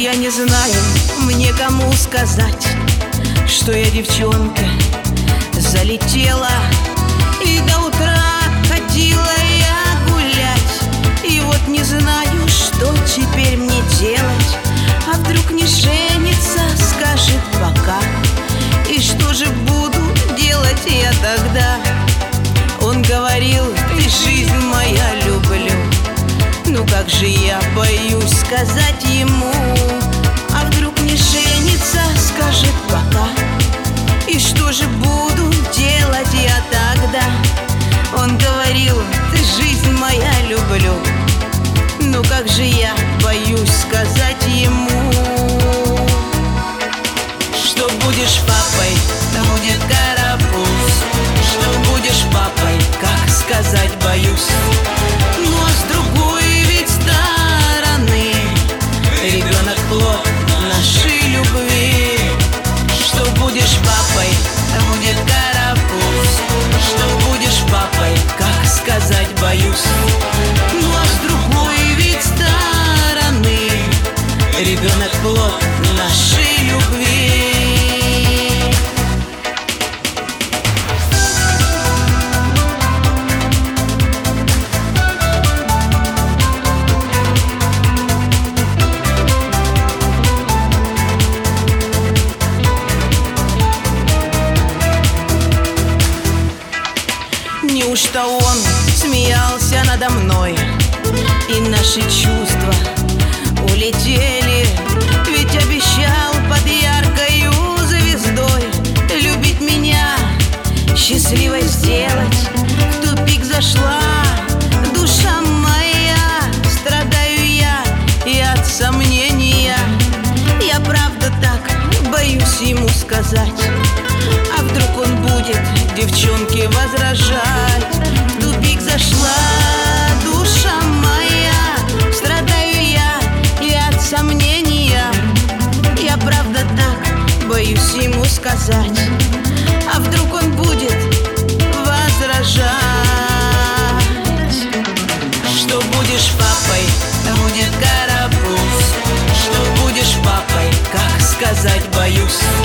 Я не знаю, мне кому сказать, что я девчонка залетела, и до утра ходила я гулять. И вот не знаю, что теперь мне делать. А вдруг не женится, скажет пока. И что же буду делать я тогда? Он говорил: ты жизнь моя, люблю. Ну как же я боюсь сказать ему. А вдруг не женится, скажет пока. И что же буду делать я тогда? Он говорил: ты жизнь моя, люблю. Ну как же я боюсь сказать ему. Что будешь папой, будет карапуз. Что будешь папой, как сказать боюсь. Ну а с другой ведь стороны ребенок плод нашей любви. Что будешь папой, будет карапуз. Что будешь папой, как сказать боюсь. Ну а с другой ведь стороны ребенок плод нашей любви. Неужто он смеялся надо мной, и наши чувства улетели? Ведь обещал под яркою звездой любить меня, счастливой сделать. В тупик зашла душа моя, страдаю я и от сомнения. Я правда так боюсь ему сказать. А вдруг он будет девчонке возражать? В тупик зашла душа моя, страдаю я и от сомнения. Я правда так боюсь ему сказать. А вдруг он будет возражать? Что будешь папой, будет карапуз. Что будешь папой, как сказать боюсь.